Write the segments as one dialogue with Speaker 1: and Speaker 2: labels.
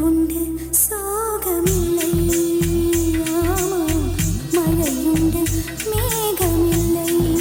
Speaker 1: உண்டு சோகமில்லை, மழையுண்டு மேகமில்லை.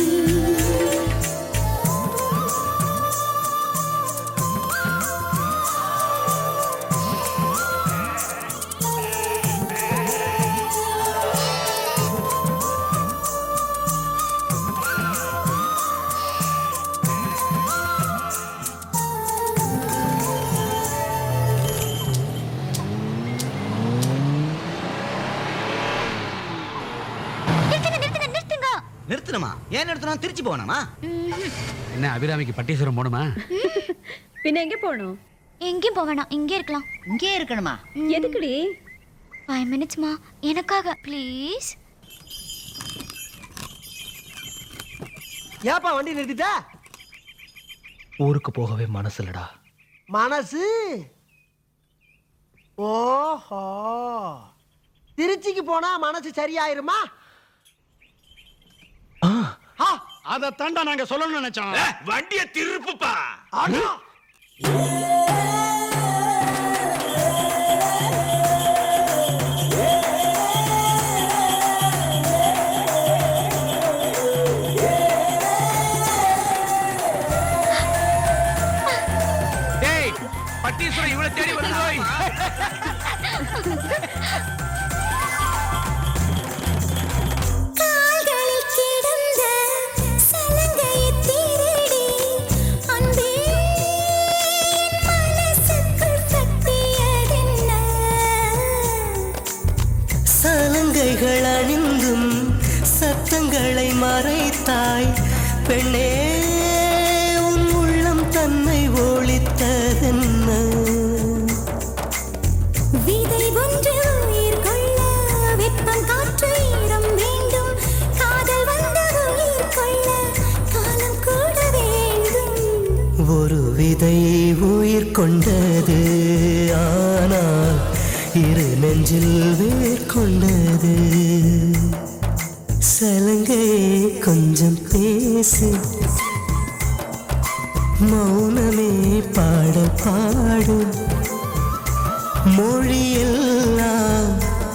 Speaker 2: நிறுத்தணுமா? ஏன் நிறுத்தணும்? திருச்சி போகணுமா?
Speaker 3: என்ன அபிராமிக்கு பட்டீஸ்வரம் போகணுமா?
Speaker 4: பின்ன எங்க போகணும்?
Speaker 1: எங்கேயும் போக வேணாம், இங்கே இருக்கலாம்.
Speaker 5: இங்கே இருக்கணுமா?
Speaker 4: எதுக்குடி?
Speaker 1: 5 minutesமா, எனக்காக ப்ளீஸ்.
Speaker 6: ஏப்பா வண்டி நிறுத்திட்ட?
Speaker 7: ஊருக்கு போகவே மனசு இல்லடா.
Speaker 6: மனசு? ஓஹோ, திருச்சிக்கு போனா மனசு சரியாயிருமா?
Speaker 3: அத தாண்டா நாங்க சொல்லணும்னு நினைச்சோம்.
Speaker 2: வண்டியை திருப்புப்பா.
Speaker 3: டேய், பட்டீஸ்வரம் இவளை தேடி வருதோய்.
Speaker 8: சலங்கைகள் அணிந்தும் சத்தங்களை மறைத்தாய் பெண்ணே, உன் உள்ளம் தன்னை ஒளித்ததென்ன?
Speaker 1: விதை ஒன்று உயிர் கொள்ள வெப்பம் காற்று ஈரம் வேண்டும், காதல் வந்து உயிர் கொள்ள காலம் கூட வேண்டும்.
Speaker 8: ஒரு விதை உயிர் கொண்டது, ஆனால் இரு நெஞ்சில் வேர் கொண்டது. சலங்கையே கொஞ்சம் பேசு, மௌனமே பாட பாடு. மொழியெல்லாம்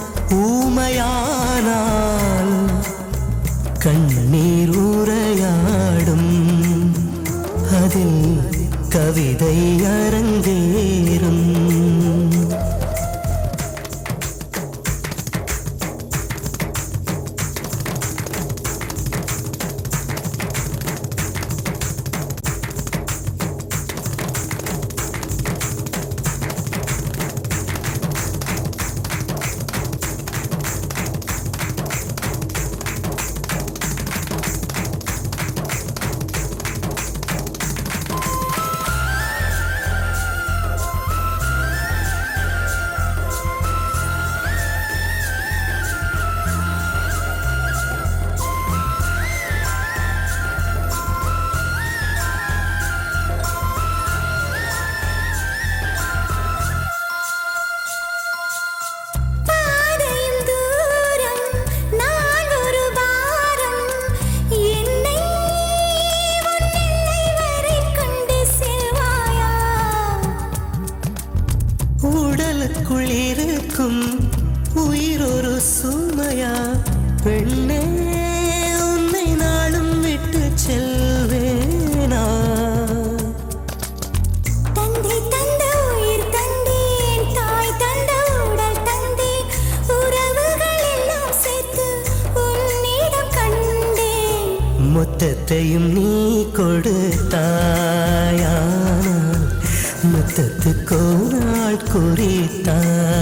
Speaker 8: ஊமையானால் கண்ணீர் உரையாடும், அதில் கவிதை அரங்கேறும். உடலுக்குள்ளிருக்கும் உயிர் ஒரு சுமையா பெண்ணே, உன்னை நாளும் விட்டு செல்வேனா?
Speaker 1: தந்தை தந்த உயிர் தந்தேன், தாய் தந்த உடல் தந்தேன், உறவுகள் எல்லாம் சேர்த்து உன்னிடம் கண்டேன்.
Speaker 8: மொத்தத்தையும் நீ கொடுத்தாயானால் முத்தத்துக்கோ நாள் குறித்தாய்.